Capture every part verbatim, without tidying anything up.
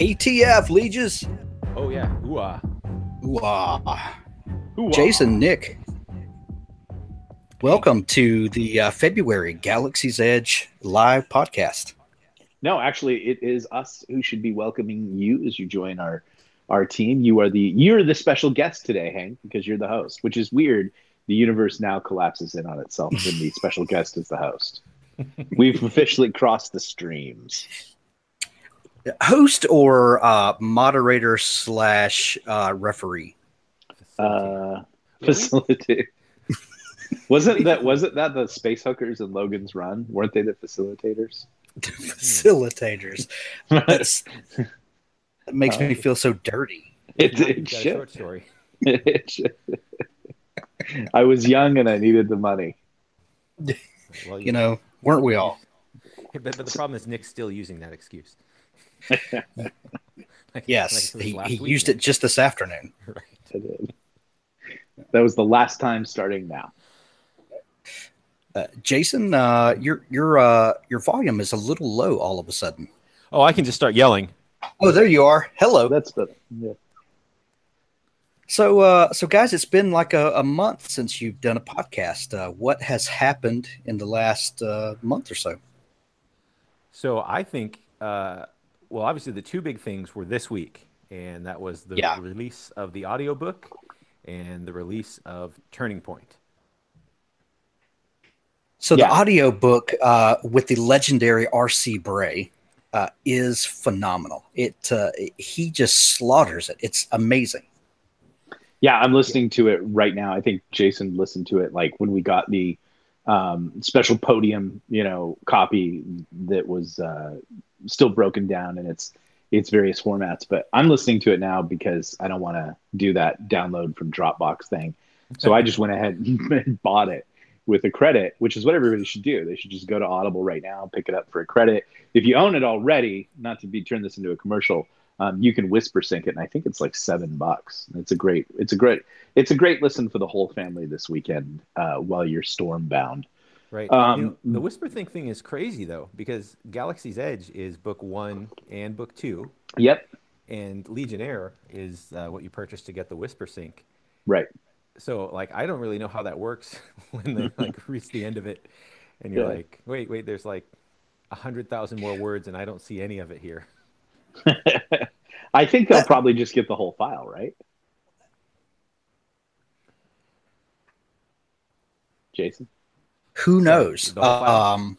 A T F, Legions. Oh, yeah. Ooh-ah. Ooh-ah. Ooh-ah. Jason, Nick, welcome to the uh, February Galaxy's Edge live podcast. No, actually, it is us who should be welcoming you as you join our our team. You are the you're the special guest today, Hank, because you're the host, which is weird. The universe now collapses in on itself when the special guest is the host. We've officially crossed the streams. Host or uh, moderator slash uh, referee? Uh, facilitator. wasn't that wasn't that the space hookers in Logan's Run? Weren't they the facilitators? Facilitators. That's, that makes me feel so dirty. It, it, it short story. It I was young and I needed the money. Well, you, you know, weren't we all? But, but the problem is Nick's still using that excuse. like, yes, like he, he week, used man. it just this afternoon. Right. I did. That was the last time starting now. Uh, Jason, uh, your your uh, your volume is a little low all of a sudden. Oh, I can just start yelling. Oh, there you are. Hello. That's better. Yeah. So, uh, so guys, it's been like a, a month since you've done a podcast. Uh, what has happened in the last uh, month or so? So I think, uh, well, obviously the two big things were this week, and that was the yeah. release of the audiobook and the release of Turning Point. So yeah. the audiobook uh, with the legendary R C Bray uh, is phenomenal. It uh, he just slaughters it. It's amazing. Yeah, I'm listening to it right now. I think Jason listened to it like when we got the um, special podium, you know, copy that was uh, still broken down in its its various formats. But I'm listening to it now because I don't want to do that download from Dropbox thing. So I just went ahead and bought it with a credit, which is what everybody should do. They should just go to Audible right now, pick it up for a credit. If you own it already, not to be turn this into a commercial, um, you can whisper sync it, and I think it's like seven bucks. It's a great, it's a great, it's a great listen for the whole family this weekend uh, while you're storm bound. Right. Um, you know, the whisper sync thing is crazy though, because Galaxy's Edge is book one and book two. Yep. And Legionnaire is uh, what you purchase to get the whisper sync. Right. So, like, I don't really know how that works when they like reach the end of it, and you're yeah. like, wait, wait, there's like a hundred thousand more words, and I don't see any of it here. I think they'll probably just get the whole file, right? Jason? Who knows? So, um,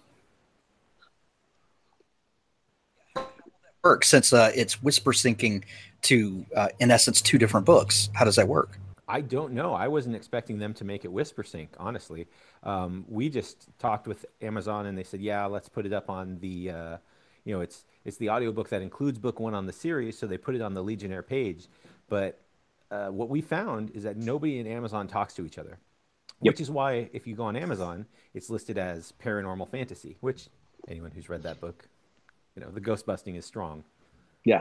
work since uh, it's whisper syncing to, uh, in essence, two different books. How does that work? I don't know. I wasn't expecting them to make it whisper sync, honestly. Um, we just talked with Amazon and they said, yeah, let's put it up on the, uh, you know, it's it's the audiobook that includes book one on the series, so they put it on the Legionnaire page. But uh, what we found is that nobody in Amazon talks to each other, yep. which is why if you go on Amazon, it's listed as paranormal fantasy, which anyone who's read that book, you know, the ghost busting is strong. Yeah.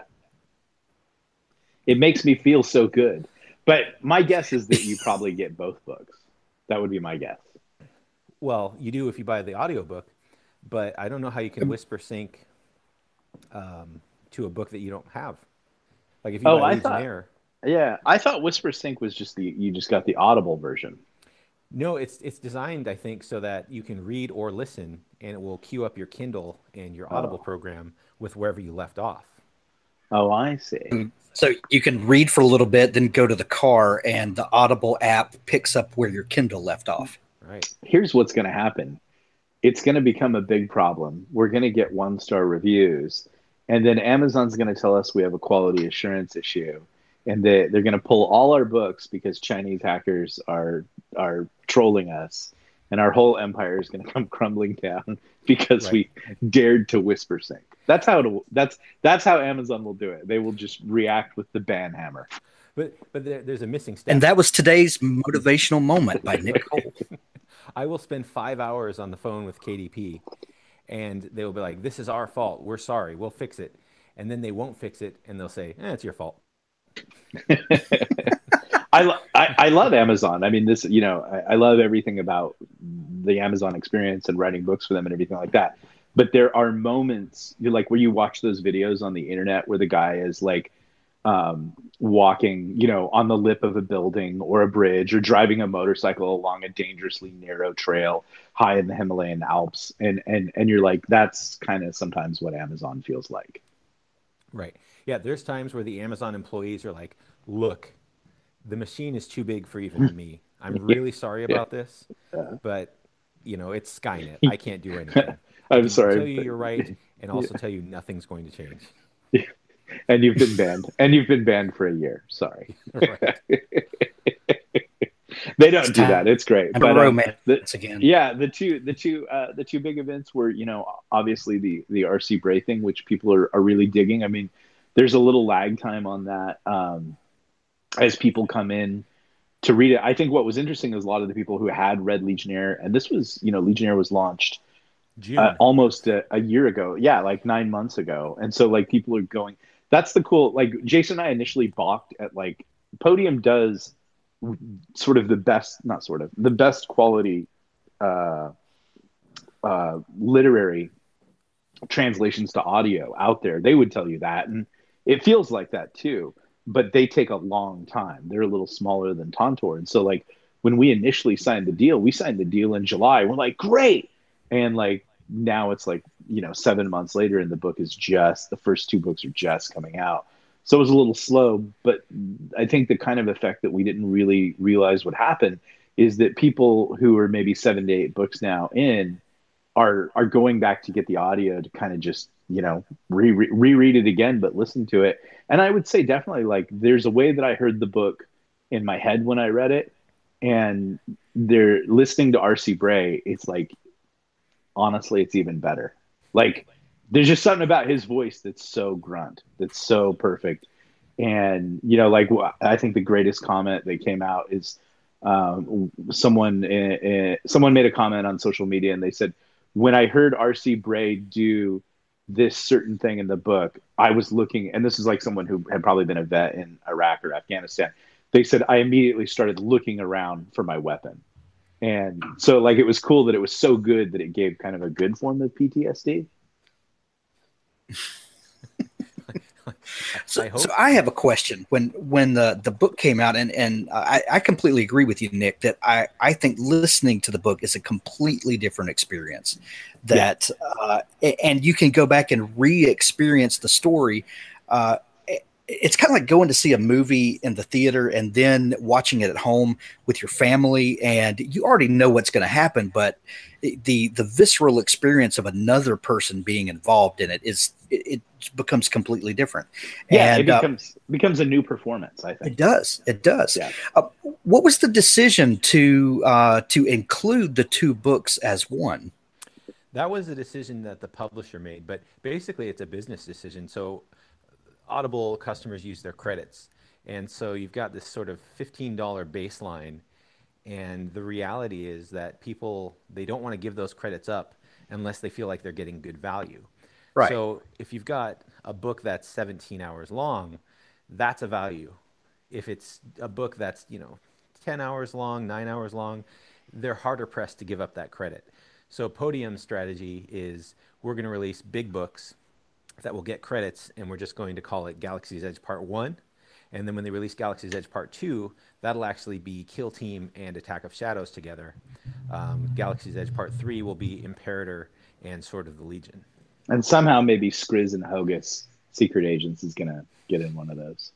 It makes me feel so good. But my guess is that you probably get both books. That would be my guess. Well, you do if you buy the audiobook, but I don't know how you can whisper sync um, to a book that you don't have. Like if you oh, buy I Legionnaire. Thought, yeah, I thought Whisper Sync was just the you just got the Audible version. No, it's it's designed, I think, so that you can read or listen, and it will queue up your Kindle and your Audible oh. program with wherever you left off. Oh, I see. So you can read for a little bit, then go to the car, and the Audible app picks up where your Kindle left off. Right. Here's what's going to happen. It's going to become a big problem. We're going to get one-star reviews, and then Amazon's going to tell us we have a quality assurance issue, and they, they're going to pull all our books because Chinese hackers are are trolling us, and our whole empire is going to come crumbling down because right. we dared to whisper sync. That's how it, that's that's how Amazon will do it. They will just react with the ban hammer. But but there, there's a missing step. And that was today's motivational moment by Nick Cole. I will spend five hours on the phone with K D P, and they will be like, "This is our fault. We're sorry. We'll fix it." And then they won't fix it, and they'll say, eh, "It's your fault." I, I I love Amazon. I mean, this you know I, I love everything about the Amazon experience and writing books for them and everything like that. but there are moments you like where you watch those videos on the internet where the guy is like um, walking, you know, on the lip of a building or a bridge, or driving a motorcycle along a dangerously narrow trail high in the Himalayan Alps. And, and, and you're like, that's kind of sometimes what Amazon feels like. Right. Yeah. There's times where the Amazon employees are like, look, the machine is too big for even me. I'm really sorry about this, but you know, it's Skynet. I can't do anything. I I'm can sorry. tell you you're right, and also tell you nothing's going to change. And you've been banned. And you've been banned for a year. Sorry. Right. They don't do that. It's great. And but a um, romance the, again. Yeah, the two, the two, uh, the two big events were, you know, obviously the the R C Bray thing, which people are, are really digging. I mean, there's a little lag time on that um, as people come in to read it. I think what was interesting is a lot of the people who had read Legionnaire, and this was, you know, Legionnaire was launched uh, almost a, a year ago. Yeah, like nine months ago. And so like people are going, that's the cool, like Jason and I initially balked at like Podium does sort of the best, not sort of, the best quality uh, uh, literary translations to audio out there. They would tell you that. And it feels like that too, but they take a long time. They're a little smaller than Tantor. And so like when we initially signed the deal, we signed the deal in July. We're like, great. And like now it's like, you know, seven months later and the book is just, the first two books are just coming out. So it was a little slow, but I think the kind of effect that we didn't really realize would happen is that people who are maybe seven to eight books now in are are going back to get the audio to kind of just, you know, re- re- reread it again, but listen to it. And I would say definitely like there's a way that I heard the book in my head when I read it, and they're listening to R C Bray. It's like, honestly, it's even better. Like, there's just something about his voice that's so grunt, that's so perfect. And, you know, like, I think the greatest comment that came out is um, someone, uh, someone made a comment on social media and they said, when I heard R C Bray do this certain thing in the book, I was looking, and this is like someone who had probably been a vet in Iraq or Afghanistan. They said, I immediately started looking around for my weapon. And so like, it was cool that it was so good that it gave kind of a good form of P T S D. So I, hope. so I have a question. When when the, the book came out, and, and I, I completely agree with you, Nick, that I, I think listening to the book is a completely different experience. That yeah. uh, and you can go back and re-experience the story. Uh, it's kind of like going to see a movie in the theater and then watching it at home with your family, and you already know what's going to happen, but the the visceral experience of another person being involved in it is it, it becomes completely different. Yeah, and, it becomes uh, becomes a new performance, I think. It does. It does. Yeah. Uh, what was the decision to uh, to include the two books as one? That was a decision that the publisher made, but basically it's a business decision. So Audible customers use their credits. And so you've got this sort of fifteen dollars baseline. And the reality is that people, they don't want to give those credits up unless they feel like they're getting good value. Right. So if you've got a book that's seventeen hours long, that's a value. If it's a book that's, you know, ten hours long, nine hours long, they're harder pressed to give up that credit. So Podium's strategy is we're going to release big books that will get credits, and we're just going to call it Galaxy's Edge Part one. And then when they release Galaxy's Edge Part two, that'll actually be Kill Team and Attack of Shadows together. Um, Galaxy's Edge Part three will be Imperator and Sword of the Legion. And somehow maybe Skriz and Hogus, Secret Agents, is going to get in one of those.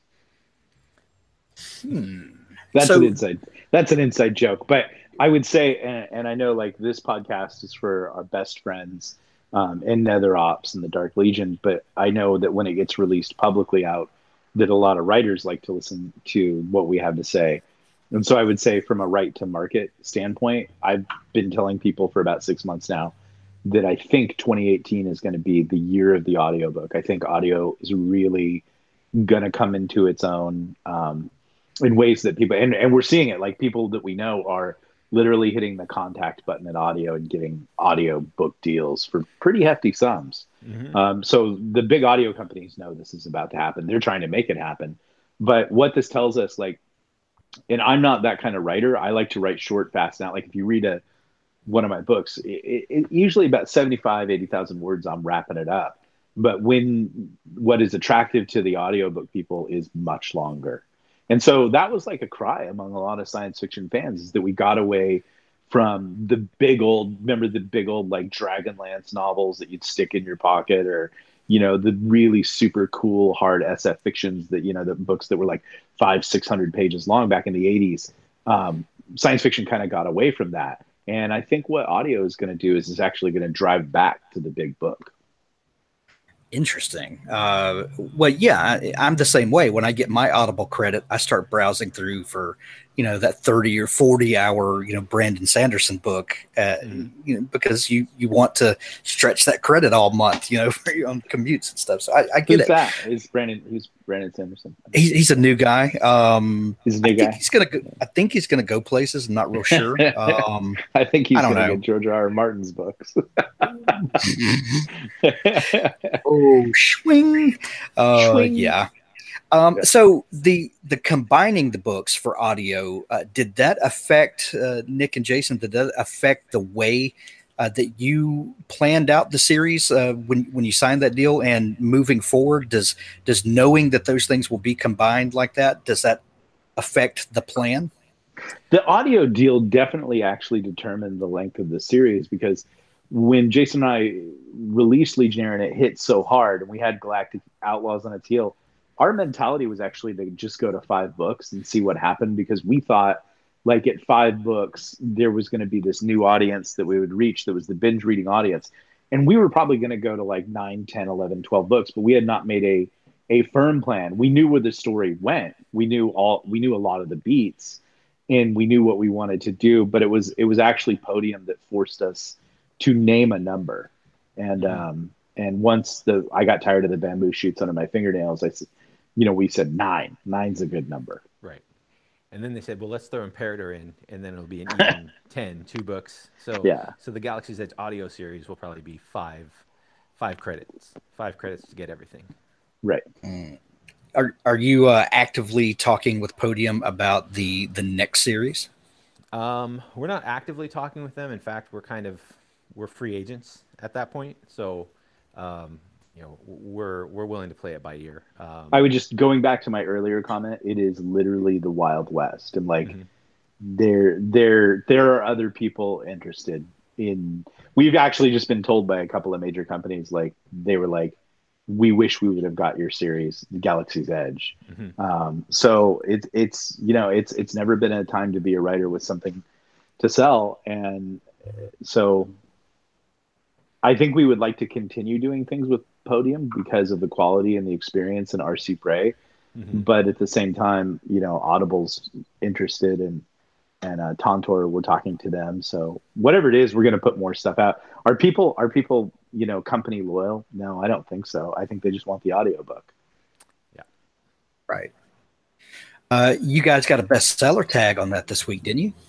Hmm. That's So- an inside. That's an inside joke. But I would say, and, and I know like this podcast is for our best friends um, in Nether Ops and the Dark Legion, but I know that when it gets released publicly out, that a lot of writers like to listen to what we have to say. And so I would say from a right to market standpoint, I've been telling people for about six months now that I think twenty eighteen is going to be the year of the audiobook. I think audio is really going to come into its own um, in ways that people, and, and we're seeing it, like people that we know are literally hitting the contact button at audio and getting audio book deals for pretty hefty sums. Mm-hmm. Um, so the big audio companies know this is about to happen. They're trying to make it happen. But what this tells us, like, and I'm not that kind of writer. I like to write short, fast. Now, like if you read a one of my books, it, it, usually about seventy-five, eighty thousand words, I'm wrapping it up. But when what is attractive to the audiobook people is much longer. And so that was like a cry among a lot of science fiction fans, is that we got away from the big old, remember the big old like Dragonlance novels that you'd stick in your pocket, or, you know, the really super cool hard S F fictions that, you know, the books that were like five, six hundred pages long back in the eighties. Um, science fiction kind of got away from that. And I think what audio is going to do is is actually going to drive back to the big book. Interesting. Uh, well, yeah, I, I'm the same way. When I get my Audible credit, I start browsing through for, you know, that thirty or forty hour, you know, Brandon Sanderson book, uh, mm. you know, because you, you want to stretch that credit all month, you know, for your own commutes and stuff. So I, I get who's it. That? Is Brandon, who's Brandon Sanderson? He's, he's a new guy. Um, he's a new I guy. Think he's gonna. Go, I think he's gonna go places. I'm not real sure. Um, I think he's I don't gonna know. get George R. R. Martin's books. oh, swing. Uh, swing. Yeah. Um, so the the combining the books for audio, uh, did that affect uh, Nick and Jason? Did that affect the way uh, that you planned out the series uh, when when you signed that deal? And moving forward, does does knowing that those things will be combined like that, does that affect the plan? The audio deal definitely actually determined the length of the series, because when Jason and I released Legionnaire and it hit so hard, and we had Galactic Outlaws on its heel, our mentality was actually to just go to five books and see what happened, because we thought, like, at five books, there was going to be this new audience that we would reach that was the binge reading audience. And we were probably going to go to like nine, ten, eleven, twelve books, but we had not made a a firm plan. We knew where the story went. We knew all we knew a lot of the beats, and we knew what we wanted to do, but it was it was actually Podium that forced us to name a number. And um and once the I got tired of the bamboo shoots under my fingernails, I said, you know, we said nine. Nine's a good number. Right. And then they said, well, let's throw Imperator in, and then it'll be an even ten, two books. So yeah. So the Galaxy's Edge audio series will probably be five, five credits, five credits to get everything. Right. Mm. Are Are you uh, actively talking with Podium about the the next series? Um, we're not actively talking with them. In fact, we're kind of we're free agents at that point. So, um, you know, we're we're willing to play it by ear. Um, I would just going back to my earlier comment. It is literally the Wild West, and like mm-hmm. there there there are other people interested in. We've actually just been told by a couple of major companies, like they were like, we wish we would have got your series, The Galaxy's Edge. Mm-hmm. Um, so it's it's you know it's it's never been a time to be a writer with something to sell, and so I think we would like to continue doing things with Podium because of the quality and the experience in R C Prey. Mm-hmm. But at the same time, you know, Audible's interested, and and uh, Tantor, we're talking to them. So whatever it is, we're going to put more stuff out. Are people are people you know company loyal? No, I don't think so. I think they just want the audiobook. Yeah, right. Uh, you guys got a bestseller tag on that this week, didn't you?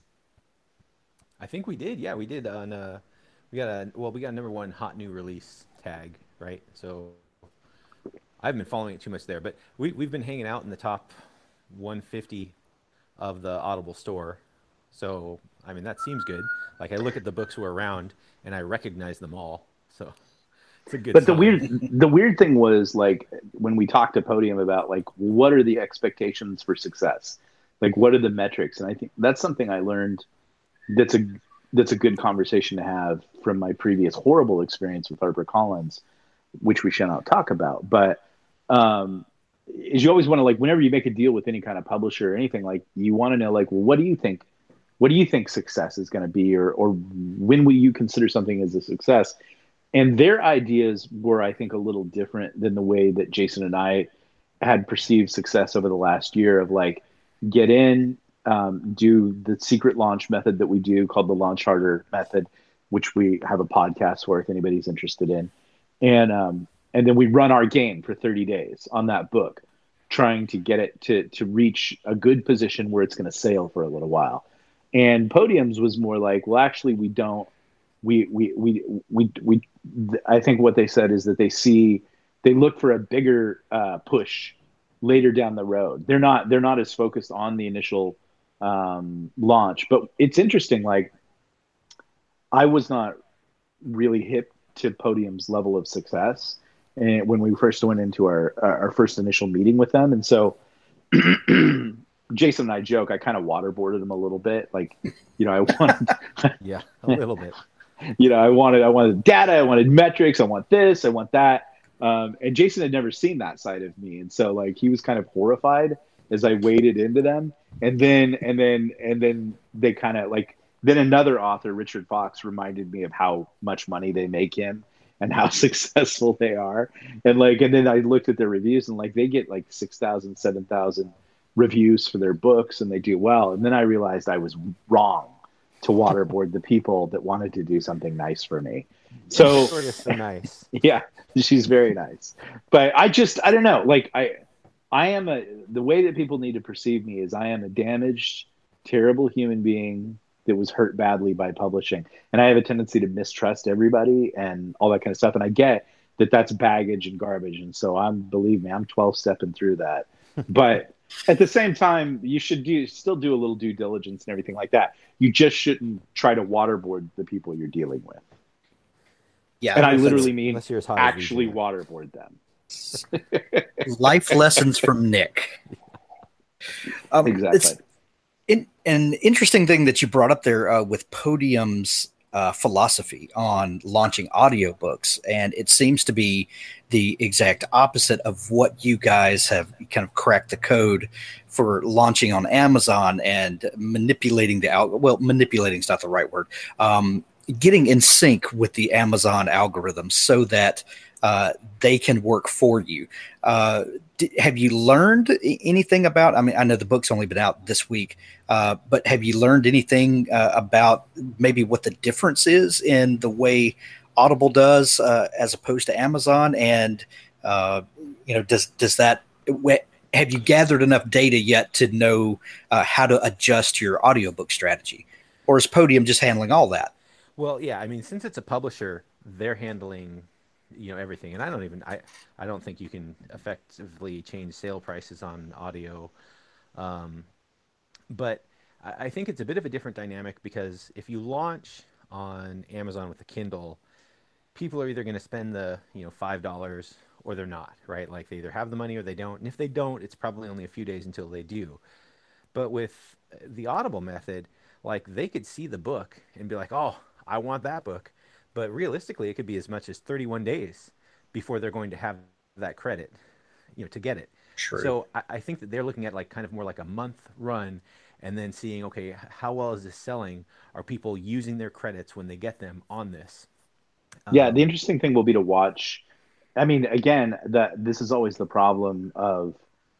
I think we did. Yeah, we did. On uh, we got a well, we got a number one hot new release tag, right? So I haven't been following it too much there, but we we've been hanging out in the top one fifty of the Audible store. So I mean, that seems good. Like I look at the books who are around, and I recognize them all. So it's a good. But sign. the weird the weird thing was, like, when we talked to Podium about like what are the expectations for success, like what are the metrics, and I think that's something I learned. That's a that's a good conversation to have from my previous horrible experience with HarperCollins, which we shall not talk about. But um, is you always want to, like, whenever you make a deal with any kind of publisher or anything, like, you want to know, like, well, what do you think? What do you think success is going to be, or or when will you consider something as a success? And their ideas were, I think, a little different than the way that Jason and I had perceived success over the last year. Of like, get in. Um, do the secret launch method that we do called the Launch Harder method, which we have a podcast for if anybody's interested in. And um, and then we run our game for thirty days on that book, trying to get it to to reach a good position where it's going to sail for a little while. And Podium's was more like, well, actually, we don't. We we we we we. I think what they said is that they see they look for a bigger uh, push later down the road. They're not they're not as focused on the initial um launch. But it's interesting, like I was not really hip to Podium's level of success, and when we first went into our our first initial meeting with them, and so Jason and I joke, I kind of waterboarded them a little bit, like, you know, I wanted, yeah, a little bit, you know, I wanted I wanted data, I wanted metrics, I want this, I want that, um, and Jason had never seen that side of me, and so like he was kind of horrified as I waded into them, and then and then and then they kind of like. Then another author, Richard Fox, reminded me of how much money they make him and how successful they are. And like, and then I looked at their reviews and like, they get like six thousand, seven thousand reviews for their books and they do well. And then I realized I was wrong to waterboard the people that wanted to do something nice for me. So, sort of so nice. Yeah, she's very nice. But I just, I don't know. Like I, I am a, the way that people need to perceive me is I am a damaged, terrible human being that was hurt badly by publishing. And I have a tendency to mistrust everybody and all that kind of stuff. And I get that that's baggage and garbage. And so I'm, believe me, I'm twelve stepping through that. But at the same time, you should do still do a little due diligence and everything like that. You just shouldn't try to waterboard the people you're dealing with. Yeah. And I literally mean actually region. waterboard them. Life lessons from Nick. Um, exactly. It's, In, an interesting thing that you brought up there uh, with Podium's uh, philosophy on launching audiobooks, and it seems to be the exact opposite of what you guys have kind of cracked the code for launching on Amazon and manipulating the al- well, manipulating is not the right word. Um, getting in sync with the Amazon algorithm so that uh, they can work for you. Uh, d- have you learned anything about, I mean, I know the book's only been out this week, uh, but have you learned anything uh, about maybe what the difference is in the way Audible does uh, as opposed to Amazon? And, uh, you know, does, does that, have you gathered enough data yet to know uh, how to adjust your audiobook strategy? Or is Podium just handling all that? Well, yeah, I mean, since it's a publisher, they're handling, you know, everything. And I don't even, I, I don't think you can effectively change sale prices on audio. Um, but I, I think it's a bit of a different dynamic because if you launch on Amazon with a Kindle, people are either going to spend the, you know, five dollars or they're not, right? Like they either have the money or they don't. And if they don't, it's probably only a few days until they do. But with the Audible method, like they could see the book and be like, oh, I want that book. But realistically, it could be as much as thirty-one days before they're going to have that credit, you know, to get it. True. So I, I think that they're looking at like kind of more like a month run and then seeing, okay, how well is this selling? Are people using their credits when they get them on this? Yeah, Um, the interesting thing will be to watch. I mean, again, that this is always the problem of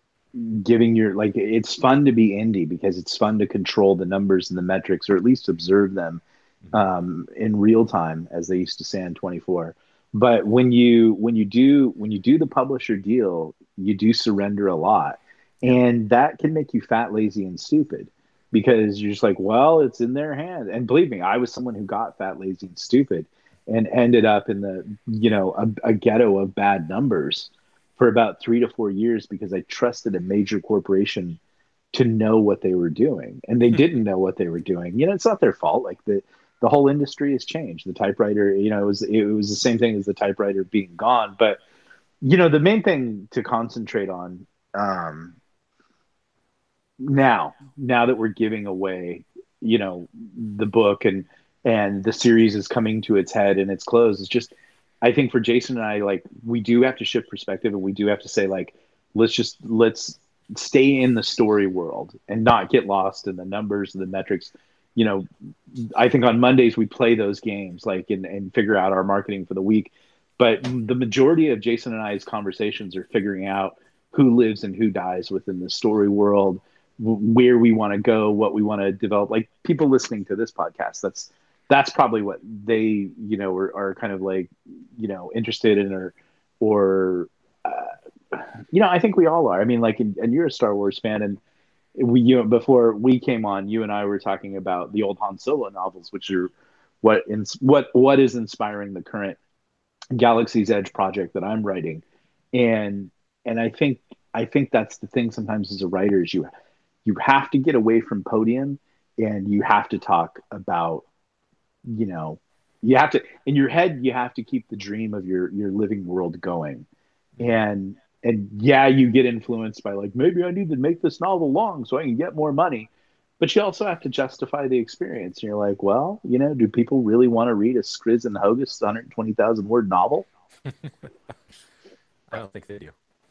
giving your, like, it's fun to be indie because it's fun to control the numbers and the metrics, or at least observe them um, in real time, as they used to say on twenty-four. But when you when you do when you do the publisher deal, you do surrender a lot, and that can make you fat, lazy, and stupid because you're just like, well, it's in their hands. And believe me, I was someone who got fat, lazy, and stupid, and ended up in the you know a, a ghetto of bad numbers for about three to four years because I trusted a major corporation to know what they were doing, and they didn't know what they were doing. You know, it's not their fault. Like the the whole industry has changed. The typewriter, you know, it was it was the same thing as the typewriter being gone. But you know, the main thing to concentrate on um, now, now that we're giving away, you know, the book and and the series is coming to its head and its close, is just, I think for Jason and I, like, we do have to shift perspective, and we do have to say, like, let's just let's stay in the story world and not get lost in the numbers and the metrics. You know, I think on Mondays we play those games, like, and, and figure out our marketing for the week. But the majority of Jason and I's conversations are figuring out who lives and who dies within the story world, where we want to go, what we want to develop. Like, people listening to this podcast, that's that's probably what they, you know, are, are kind of like, you know, interested in, or, or, uh, you know, I think we all are. I mean, like, and, and you're a Star Wars fan, and we, you know, before we came on, you and I were talking about the old Han Solo novels, which are what, in, what, what is inspiring the current Galaxy's Edge project that I'm writing. And, and I think, I think that's the thing sometimes as a writer is you, you have to get away from Podium and you have to talk about you know, you have to in your head you have to keep the dream of your your living world going. Mm-hmm. And and yeah, you get influenced by like maybe I need to make this novel long so I can get more money. But you also have to justify the experience. And you're like, well, you know, do people really want to read a Skriz and Hogus one hundred twenty thousand word novel? I don't think they do.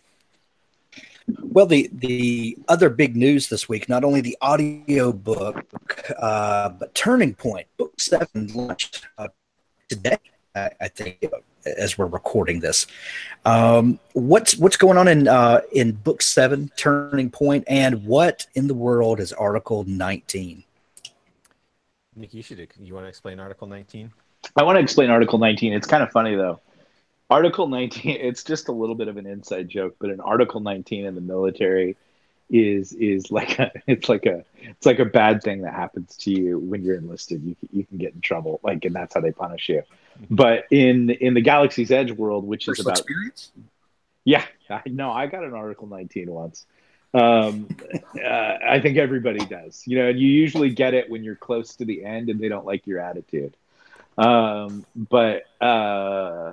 Well, the the other big news this week, not only the audio book, uh, but Turning Point Book Seven launched uh, today. I, I think as we're recording this, um, what's what's going on in uh, in Book Seven, Turning Point, and what in the world is Article nineteen? Nick, you should you want to explain Article nineteen? I want to explain Article nineteen. It's kind of funny though. Article nineteen, it's just a little bit of an inside joke, but an Article nineteen in the military is is like a it's like a it's like a bad thing that happens to you when you're enlisted. You you can get in trouble, like, and that's how they punish you. But in in the Galaxy's Edge world, which is Personal about experience, yeah, I know I got an Article nineteen once. Um, uh, I think everybody does, you know, and you usually get it when you're close to the end and they don't like your attitude. Um, but uh,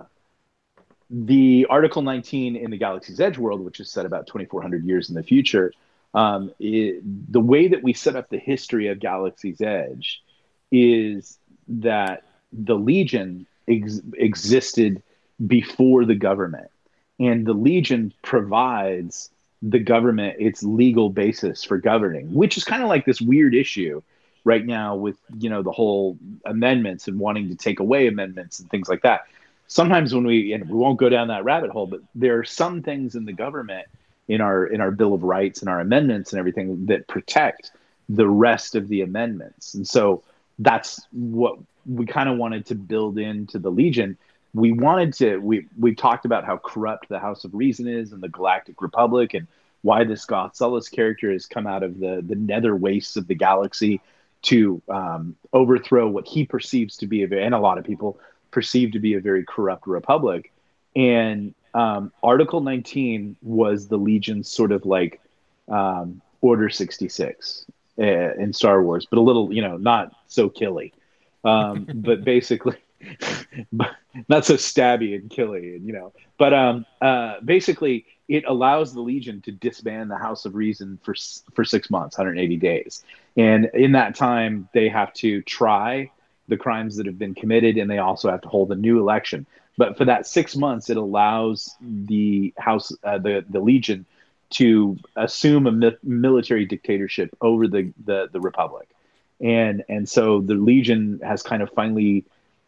the Article nineteen in the Galaxy's Edge world, which is set about twenty-four hundred years in the future, um, it, the way that we set up the history of Galaxy's Edge is that the Legion ex- existed before the government, and the Legion provides the government its legal basis for governing, which is kind of like this weird issue right now with, you know, the whole amendments and wanting to take away amendments and things like that. Sometimes when we, and we won't go down that rabbit hole, but there are some things in the government, in our in our Bill of Rights and our amendments and everything, that protect the rest of the amendments. And so that's what we kind of wanted to build into the Legion. We wanted to, we we talked about how corrupt the House of Reason is and the Galactic Republic, and why this Goth Sullus character has come out of the the nether wastes of the galaxy to um, overthrow what he perceives to be a very, and a lot of people perceived to be a very corrupt republic. And um, Article nineteen was the Legion's sort of like um, Order sixty-six uh, in Star Wars, but a little, you know, not so killy. Um, but basically, but not so stabby and killy, and you know. But um, uh, basically, it allows the Legion to disband the House of Reason for for six months, one hundred eighty days, and in that time, they have to try the crimes that have been committed, and they also have to hold a new election. But for that six months, it allows the House, uh, the the Legion, to assume a mi- military dictatorship over the, the the Republic, and and so the Legion has kind of finally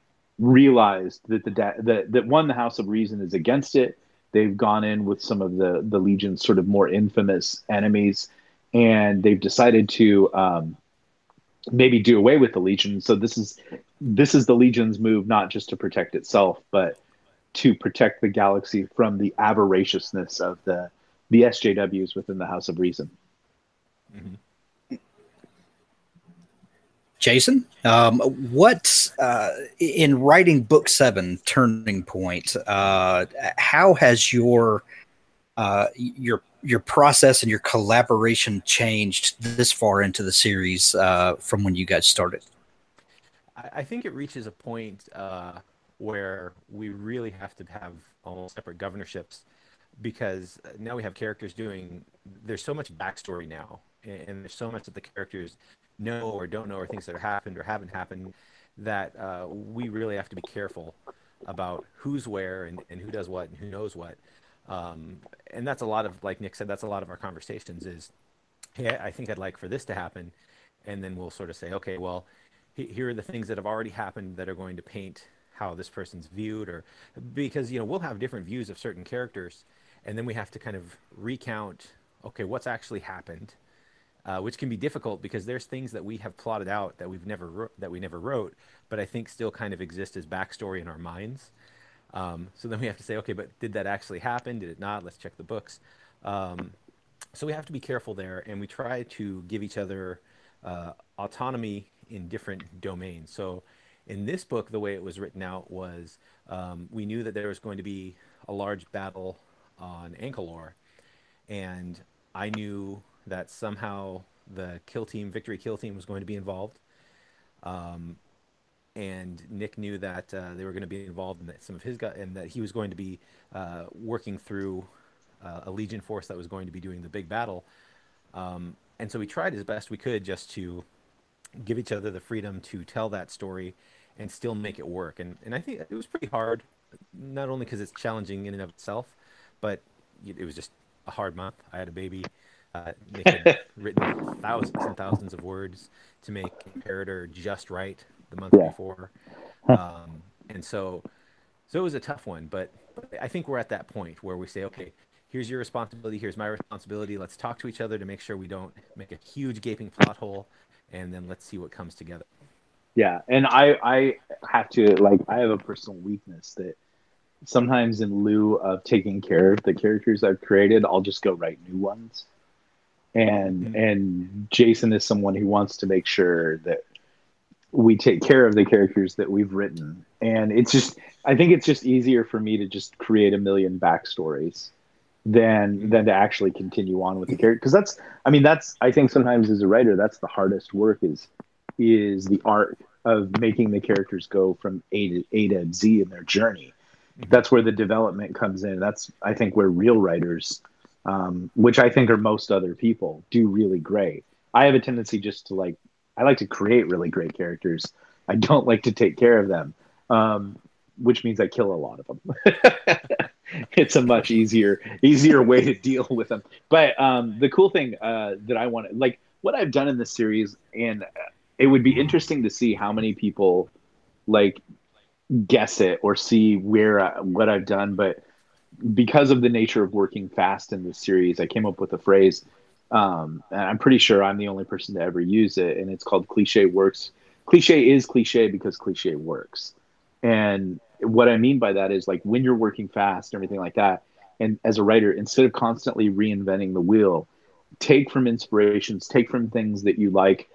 realized that the da- that that one, the House of Reason is against it. They've gone in with some of the the Legion's sort of more infamous enemies, and they've decided to um, maybe do away with the Legion. So this is this is the Legion's move, not just to protect itself, but to protect the galaxy from the avariciousness of the the S J Ws within the House of Reason. Mm-hmm. Jason, um, what uh, in writing Book Seven, Turning Point? Uh, how has your uh, your your process and your collaboration changed this far into the series uh, from when you guys started? I, I think it reaches a point uh, where we really have to have almost separate governorships, because now we have characters doing, there's so much backstory now, and, and there's so much that the characters know or don't know, or things that have happened or haven't happened, that uh, we really have to be careful about who's where and, and who does what and who knows what. Um, and that's a lot of, like Nick said, that's a lot of our conversations is, hey, I think I'd like for this to happen. And then we'll sort of say, okay, well, here are the things that have already happened that are going to paint how this person's viewed, or because, you know, we'll have different views of certain characters, and then we have to kind of recount, okay, what's actually happened, uh, which can be difficult because there's things that we have plotted out that we've never wrote, that we never wrote, but I think still kind of exist as backstory in our minds. Um, so then we have to say, okay, but did that actually happen? Did it not? Let's check the books. Um, so we have to be careful there, and we try to give each other uh, autonomy in different domains. So in this book, the way it was written out was um, we knew that there was going to be a large battle on Ankalor, and I knew that somehow the kill team, Victory Kill Team, was going to be involved. Um, and Nick knew that uh, they were going to be involved in that, some of his gut, and that he was going to be uh, working through uh, a Legion force that was going to be doing the big battle. Um, and so we tried as best we could just to give each other the freedom to tell that story and still make it work. And and I think it was pretty hard, not only because it's challenging in and of itself, but it was just a hard month. I had a baby. Uh, Nick had written thousands and thousands of words to make Imperator just right the month Yeah. before. Um, and so, so it was a tough one, but, but I think we're at that point where we say, okay, here's your responsibility. Here's my responsibility. Let's talk to each other to make sure we don't make a huge gaping plot hole. And then let's see what comes together. Yeah. And I, I have to, like, I have a personal weakness that sometimes in lieu of taking care of the characters I've created, I'll just go write new ones. And mm-hmm. and Jason is someone who wants to make sure that we take care of the characters that we've written. And it's just, I think it's just easier for me to just create a million backstories than than to actually continue on with the character. Because that's, I mean, that's, I think sometimes as a writer, that's the hardest work is is the art of making the characters go from A to A to Z in their journey. Mm-hmm. That's where the development comes in. That's, I think, where real writers, um, which I think are most other people, do really great. I have a tendency just to like, I like to create really great characters. I don't like to take care of them, um, which means I kill a lot of them. It's a much easier, easier way to deal with them. But um, the cool thing uh, that I want to, like what I've done in this series, and it would be interesting to see how many people like guess it or see where I, what I've done. But because of the nature of working fast in this series, I came up with a phrase, um, and I'm pretty sure I'm the only person to ever use it, and it's called cliche works. Cliche is cliche because cliche works. And what I mean by that is like when you're working fast and everything like that, and as a writer, instead of constantly reinventing the wheel, take from inspirations, take from things that you like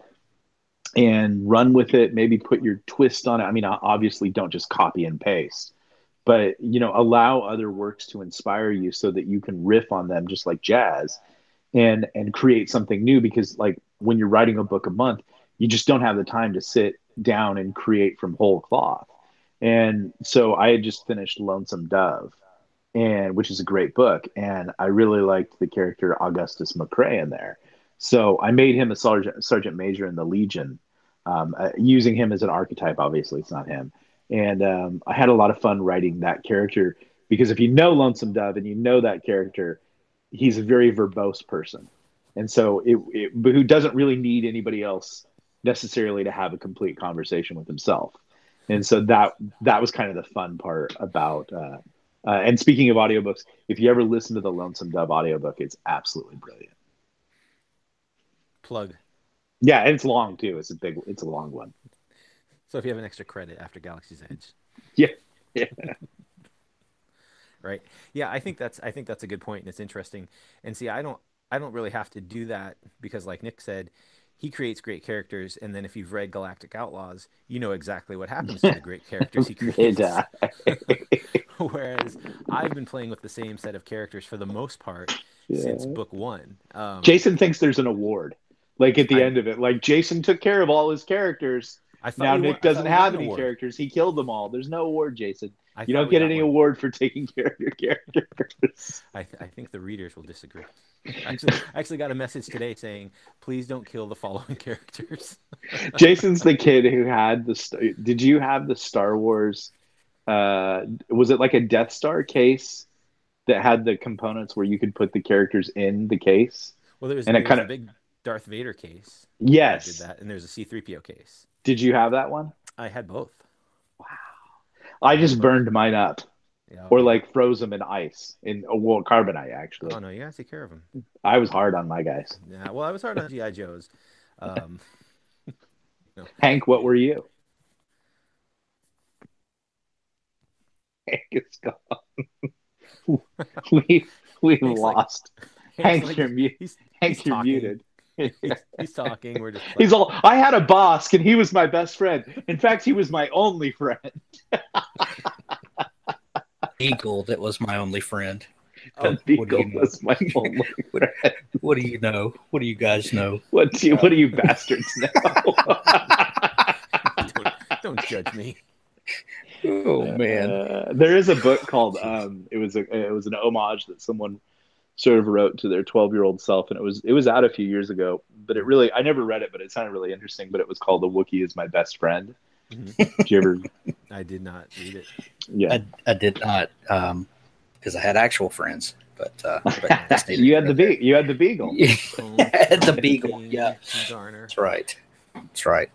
and run with it, maybe put your twist on it. I mean, obviously don't just copy and paste, but, you know, allow other works to inspire you so that you can riff on them just like jazz and, and create something new. Because like when you're writing a book a month, you just don't have the time to sit down and create from whole cloth. And so I had just finished Lonesome Dove, and which is a great book. And I really liked the character Augustus McCrae in there. So I made him a sergeant, sergeant major in the Legion, um, uh, using him as an archetype. Obviously, it's not him. And um, I had a lot of fun writing that character because if you know Lonesome Dove and you know that character, he's a very verbose person. And so it, it but who doesn't really need anybody else necessarily to have a complete conversation with himself. And so that that was kind of the fun part about uh, uh, and speaking of audiobooks, if you ever listen to the Lonesome Dove audiobook, it's absolutely brilliant. Plug. Yeah, and it's long too. It's a big it's a long one. So if you have an extra credit after Galaxy's Edge. Yeah. Yeah. Right. Yeah, I think that's I think that's a good point, and it's interesting. And see, I don't I don't really have to do that because like Nick said, he creates great characters, and then if you've read Galactic Outlaws, you know exactly what happens to the great characters he creates. Whereas I've been playing with the same set of characters for the most part yeah. since book one. Um, Jason thinks there's an award, like at the I, end of it. Like Jason took care of all his characters. I now Nick wa- doesn't have any award. characters. He killed them all. There's no award, Jason. I you don't get any one. award for taking care of your characters. I, th- I think the readers will disagree. Actually, I actually got a message today saying, please don't kill the following characters. Jason's the kid who had the... St- Did you have the Star Wars... Uh, was it like a Death Star case that had the components where you could put the characters in the case? Well, there was, and there it kind was of... a big Darth Vader case. Yes. Did that, and there's a C three P O case. Did you have that one? I had both. Wow. I just burned mine up. Yeah, or okay. like froze them in ice, in oh, well, carbonite actually. Oh no, you gotta take care of them. I was hard on my guys. Yeah, well, I was hard on G I Joes. Um, no. Hank, what were you? Hank is gone. we we've Hank's lost. Like, Hank, like, you're muted. He's, Hank, he's you're talking. muted. he's, he's talking. We're just. He's all. I had a boss, and he was my best friend. In fact, he was my only friend. Eagle, that was my only friend. Oh, Beagle was my only friend. What do you know? What do you guys know? What do you? What do you bastards know? don't, don't Don't judge me. Oh man, uh, there is a book called um, it was a it was an homage that someone sort of wrote to their twelve year old self, and it was it was out a few years ago, but it really I never read it, but it sounded really interesting. But it was called "The Wookiee Is My Best Friend." Mm-hmm. Did you ever? I did not read it. Yeah, I, I did not, um, because I had actual friends. But, uh, but you had the be- you had the beagle. I had the beagle. Yeah, that's right. That's right.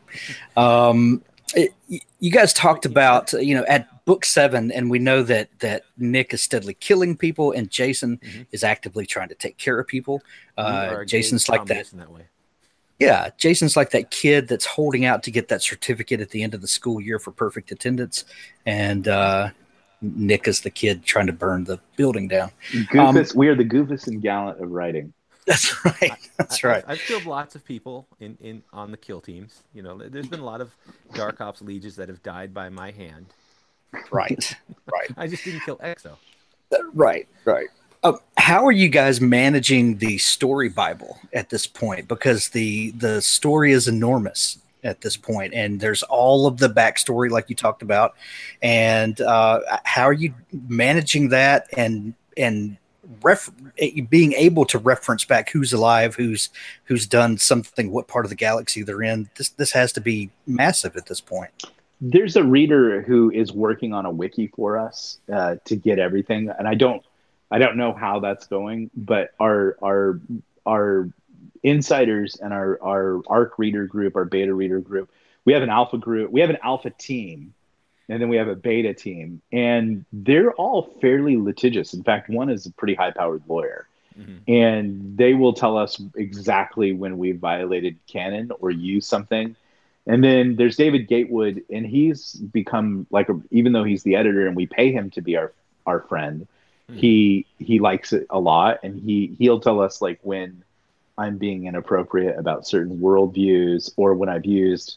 Um, it, you guys talked about, you know, at book seven, and we know that that Nick is steadily killing people, and Jason mm-hmm. is actively trying to take care of people. Uh, Jason's like that. that way. Yeah, Jason's like that kid that's holding out to get that certificate at the end of the school year for perfect attendance, and uh, Nick is the kid trying to burn the building down. Goofus, um, we are the Goofus and Gallant of writing. That's right. That's I, right. I, I've killed lots of people in, in on the kill teams. You know, there's been a lot of Dark Ops Legions that have died by my hand. Right. Right. I just didn't kill Exo. Right. Right. Uh, how are you guys managing the story Bible at this point? Because the the story is enormous at this point, and there's all of the backstory like you talked about. And uh, how are you managing that and and ref- being able to reference back who's alive, who's who's done something, what part of the galaxy they're in? This this has to be massive at this point. There's a reader who is working on a wiki for us uh, to get everything, and I don't. I don't know how that's going, but our our our insiders and our our ARC reader group, our beta reader group, we have an alpha group, we have an alpha team, and then we have a beta team, and they're all fairly litigious. In fact, one is a pretty high-powered lawyer, mm-hmm. and they will tell us exactly when we violated canon or used something. And then there's David Gatewood, and he's become like, a, even though he's the editor and we pay him to be our our friend. He he likes it a lot, and he he'll tell us like when I'm being inappropriate about certain worldviews, or when I've used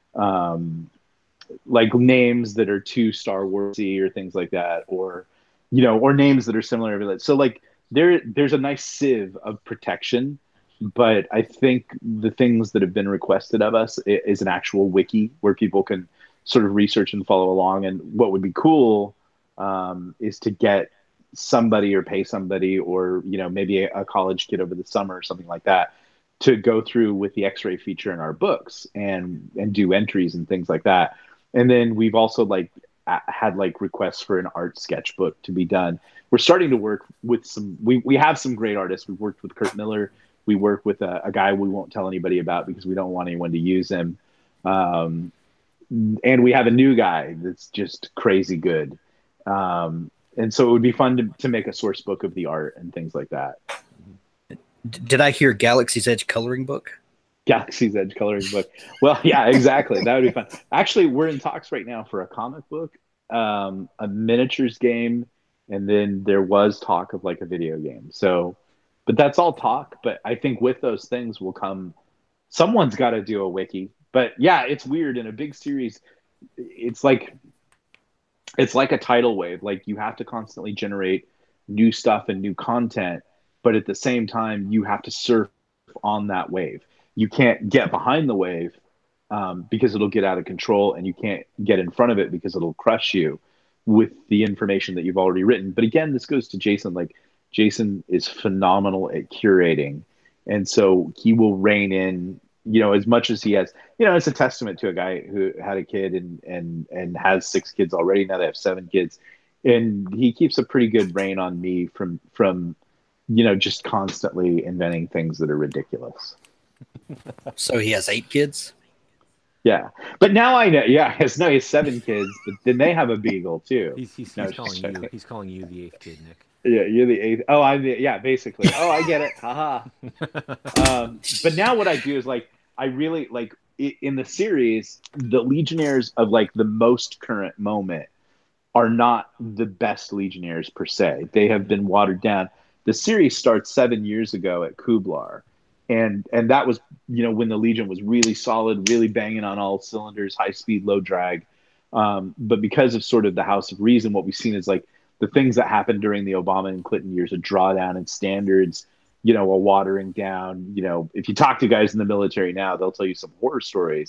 um, like names that are too Star Warsy or things like that, or you know, or names that are similar. So like there there's a nice sieve of protection, but I think the things that have been requested of us is an actual wiki where people can sort of research and follow along. And what would be cool um, is to get somebody or pay somebody, or you know, maybe a, a college kid over the summer or something like that, to go through with the X-ray feature in our books and and do entries and things like that. And then we've also like a- had like requests for an art sketchbook to be done. We're starting to work with some we we have some great artists. We've worked with Kurt Miller. We work with a, a guy we won't tell anybody about because we don't want anyone to use him. Um, and we have a new guy that's just crazy good. Um, And so it would be fun to, to make a source book of the art and things like that. Did I hear Galaxy's Edge coloring book? Galaxy's Edge coloring book. Well, yeah, exactly. That would be fun. Actually, we're in talks right now for a comic book, um, a miniatures game, and then there was talk of like a video game. So, but that's all talk. But I think with those things will come, someone's got to do a wiki. But yeah, it's weird in a big series. It's like, it's like a tidal wave. Like you have to constantly generate new stuff and new content, but at the same time, you have to surf on that wave. You can't get behind the wave um, because it'll get out of control, and you can't get in front of it because it'll crush you with the information that you've already written. But again, this goes to Jason. Like Jason is phenomenal at curating. And so he will rein in, you know, as much as he has, you know, it's a testament to a guy who had a kid and, and, and has six kids already. Now they have seven kids, and he keeps a pretty good rein on me from, from, you know, just constantly inventing things that are ridiculous. So he has eight kids. Yeah. But now I know, yeah, has no, he has seven kids, but then they have a beagle too. He's, he's, no, he's calling you, he's calling you the eighth kid, Nick. Yeah, you're the eighth. Oh, I'm the, yeah, basically. Oh, I get it. Haha. um, but now what I do is like, I really like in the series, the Legionnaires of like the most current moment are not the best Legionnaires per se. They have been watered down. The series starts seven years ago at Kublar. And, and that was, you know, when the Legion was really solid, really banging on all cylinders, high speed, low drag. Um, but because of sort of the House of Reason, what we've seen is like, the things that happened during the Obama and Clinton years, a drawdown in standards, you know, a watering down. You know, if you talk to guys in the military now, they'll tell you some horror stories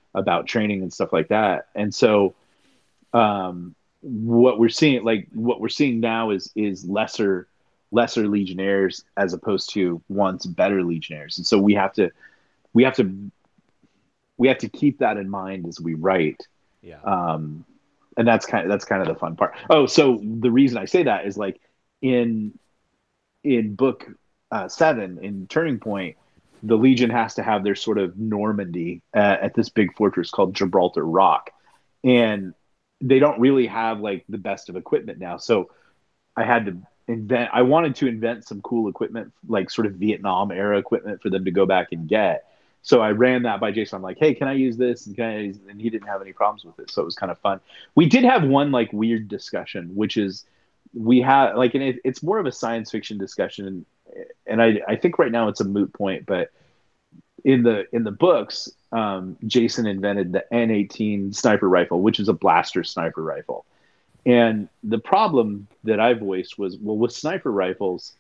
about training and stuff like that. And so, um, what we're seeing, like what we're seeing now is, is lesser, lesser Legionnaires as opposed to once better Legionnaires. And so we have to, we have to, we have to keep that in mind as we write. Yeah. Um, and that's kind of, that's kind of the fun part. Oh, so the reason I say that is like in, in book uh, seven in Turning Point, the Legion has to have their sort of Normandy uh, at this big fortress called Gibraltar Rock. And they don't really have like the best of equipment now. So I had to invent, I wanted to invent some cool equipment, like sort of Vietnam era equipment for them to go back and get. So I ran that by Jason. I'm like, hey, can I use this? And, can I use, and he didn't have any problems with it. So it was kind of fun. We did have one like weird discussion, which is we had like, and it, it's more of a science fiction discussion. And, and I, I think right now it's a moot point, but in the, in the books, um, Jason invented the N eighteen sniper rifle, which is a blaster sniper rifle. And the problem that I voiced was, well, with sniper rifles,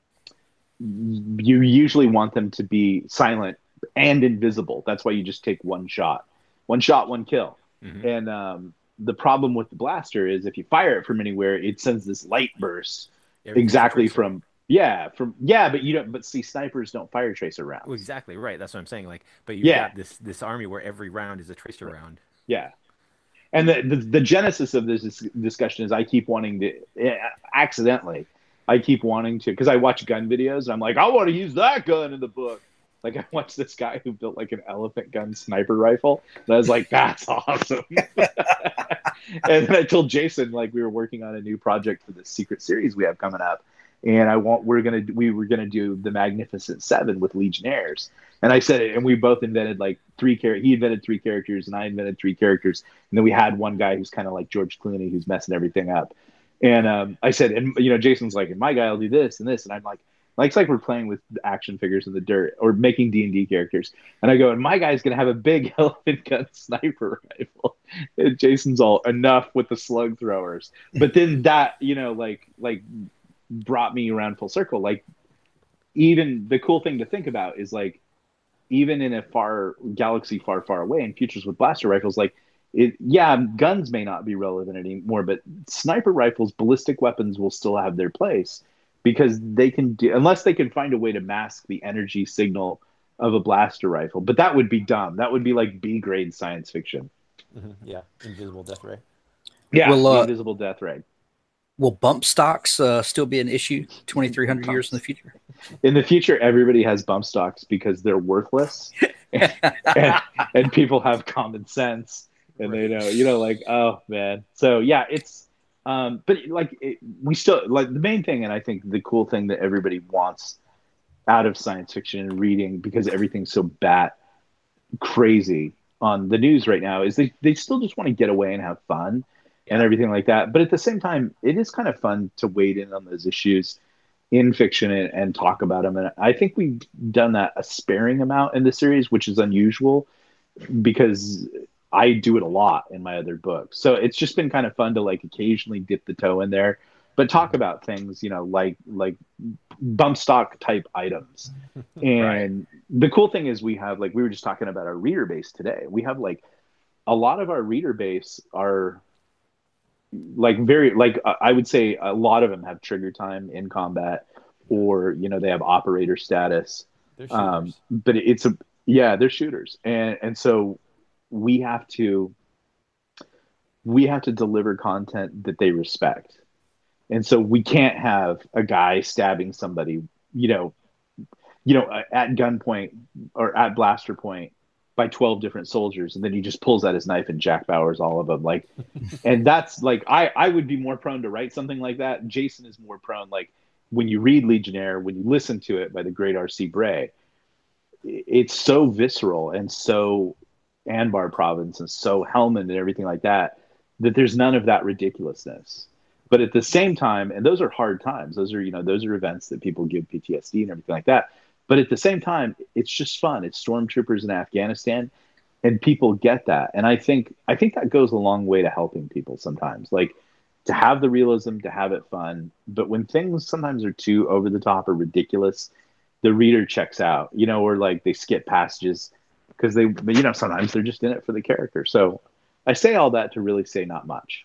you usually want them to be silent and invisible. That's why you just take one shot, one shot, one kill. Mm-hmm. And um, the problem with the blaster is if you fire it from anywhere, it sends this light burst exactly from, yeah, from, yeah, but you don't, but see, snipers don't fire tracer rounds. Well, exactly right. That's what I'm saying. Like, but you've yeah. got this, this army where every round is a tracer right. round. Yeah. And the, the, the genesis of this discussion is I keep wanting to, accidentally, I keep wanting to, because I watch gun videos, and I'm like, I want to use that gun in the book. Like, I watched this guy who built, like, an elephant gun sniper rifle, and I was like, that's awesome. And then I told Jason, like, we were working on a new project for this secret series we have coming up, and I want, we're gonna, we were gonna do the Magnificent Seven with Legionnaires. And I said it, and we both invented like three characters. He invented three characters, and I invented three characters. And then we had one guy who's kind of like George Clooney, who's messing everything up. And um, I said, and you know, Jason's like, and my guy will do this and this, and I'm like, like it's like we're playing with action figures in the dirt or making D and D characters. And I go, and my guy's gonna have a big elephant gun sniper rifle. And Jason's all enough with the slug throwers. But then that, you know, like like brought me around full circle. Like even the cool thing to think about is like, even in a far galaxy far, far away in futures with blaster rifles, like it, yeah, guns may not be relevant anymore, but sniper rifles, ballistic weapons will still have their place because they can do, unless they can find a way to mask the energy signal of a blaster rifle. But that would be dumb. That would be like B grade science fiction. Mm-hmm. Yeah. Invisible death ray. Yeah. Will, uh, invisible death ray. Will bump stocks uh, still be an issue twenty-three hundred years in the future? In the future, everybody has bump stocks because they're worthless, and, and, and people have common sense, and right. they know, you know, like, oh man. So yeah, it's, um, but like it, we still like the main thing, and I think the cool thing that everybody wants out of science fiction and reading, because everything's so bat crazy on the news right now, is they they still just want to get away and have fun. And everything like that. But at the same time, it is kind of fun to wade in on those issues in fiction and, and talk about them. And I think we've done that a sparing amount in the series, which is unusual because I do it a lot in my other books. So it's just been kind of fun to like occasionally dip the toe in there, but talk about things, you know, like, like bump stock type items. And right. the cool thing is we have, like, we were just talking about our reader base today. We have like a lot of our reader base are, like very like uh, I would say a lot of them have trigger time in combat, or you know they have operator status. Um, but it's a yeah they're shooters, and and so we have to we have to deliver content that they respect, and so we can't have a guy stabbing somebody you know you know at gunpoint or at blaster point by twelve different soldiers, and then he just pulls out his knife and Jack Bauer's all of them. Like, and that's like, I, I would be more prone to write something like that. Jason is more prone, like when you read Legionnaire, when you listen to it by the great R C Bray, it's so visceral and so Anbar Province and so Hellman and everything like that, that there's none of that ridiculousness. But at the same time, and those are hard times. Those are, you know, those are events that people give P T S D and everything like that. But at the same time, it's just fun. It's stormtroopers in Afghanistan, and people get that. And I think I think that goes a long way to helping people sometimes. Like to have the realism, to have it fun. But when things sometimes are too over the top or ridiculous, the reader checks out, you know, or like they skip passages. because they, but, you know, sometimes they're just in it for the character. So I say all that to really say not much.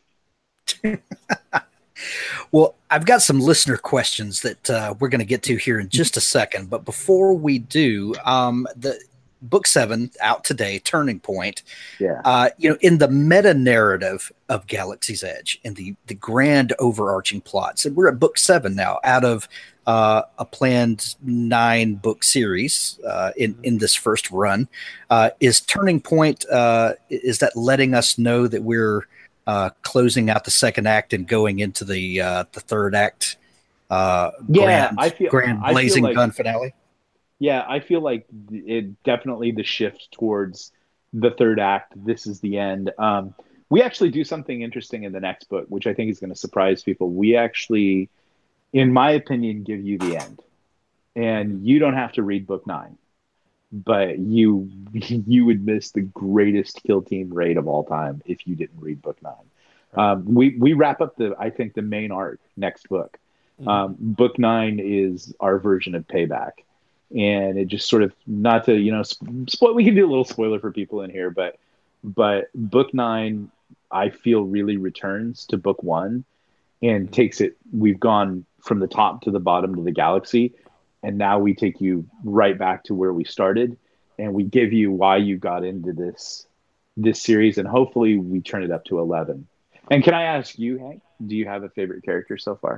Well, I've got some listener questions that uh, we're going to get to here in just a second. But before we do, um, the book seven out today, Turning Point. Yeah. Uh, you know, in the meta narrative of Galaxy's Edge, in the the grand overarching plots, and we're at book seven now, out of uh, a planned nine book series uh, in in this first run. Uh, is Turning Point? Uh, is that letting us know that we're uh, closing out the second act and going into the uh, the third act? Uh, yeah, grand, I feel grand I feel blazing like, gun finale. Yeah, I feel like it definitely the shift towards the third act. This is the end. Um, we actually do something interesting in the next book, which I think is going to surprise people. We actually, in my opinion, give you the end, and you don't have to read book nine, but you you would miss the greatest kill team raid of all time if you didn't read book nine. Um, we we wrap up the I think the main arc next book. Um, book nine is our version of Payback. And it just sort of, not to, you know, spoil, we can do a little spoiler for people in here, but, but book nine, I feel really returns to book one and takes it, we've gone from the top to the bottom to the galaxy. And now we take you right back to where we started, and we give you why you got into this, this series. And hopefully we turn it up to eleven. And can I ask you, Hank, do you have a favorite character so far?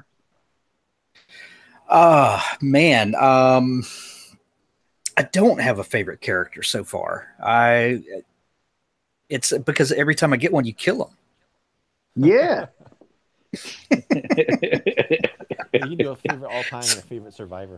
Oh, man. Um, I don't have a favorite character so far. I it's because every time I get one, you kill them. Yeah. You can do a favorite all time and a favorite survivor.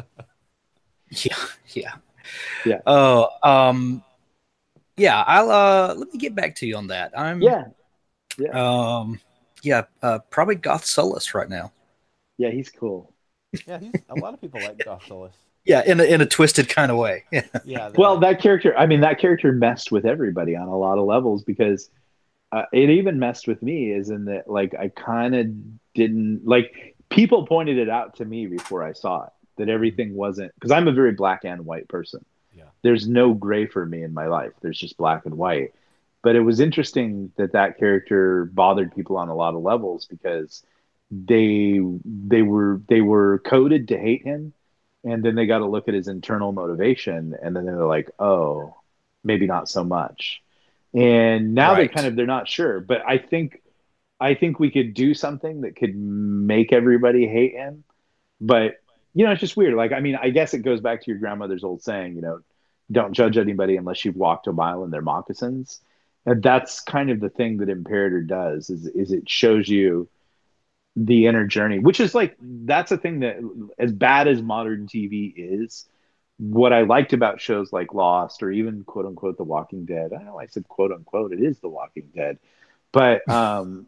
yeah, yeah, yeah. Oh, um, yeah. I'll uh, let me get back to you on that. I'm yeah, yeah, um, yeah. Uh, probably Goth Solus right now. Yeah, he's cool. Yeah, he's a lot of people like Goth Solus. Yeah, in a, in a twisted kind of way. Yeah. Yeah. Well, like... that character, I mean, that character messed with everybody on a lot of levels, because uh, it even messed with me, is in that, like, I kind of didn't, like, people pointed it out to me before I saw it, that everything wasn't, because I'm a very black and white person. Yeah. There's no gray for me in my life. There's just black and white. But it was interesting that that character bothered people on a lot of levels, because they they were they were coded to hate him. And then they got to look at his internal motivation, and then they're like, oh, maybe not so much. And now right. they kind of, they're not sure. But I think, I think we could do something that could make everybody hate him. But, you know, it's just weird. Like, I mean, I guess it goes back to your grandmother's old saying, you know, don't judge anybody unless you've walked a mile in their moccasins. And that's kind of the thing that Imperator does, is, is it shows you the inner journey, which is like, that's a thing that, as bad as modern T V is, what I liked about shows like Lost, or even quote unquote The Walking Dead, I don't know why I said quote unquote, it is The Walking Dead, but um,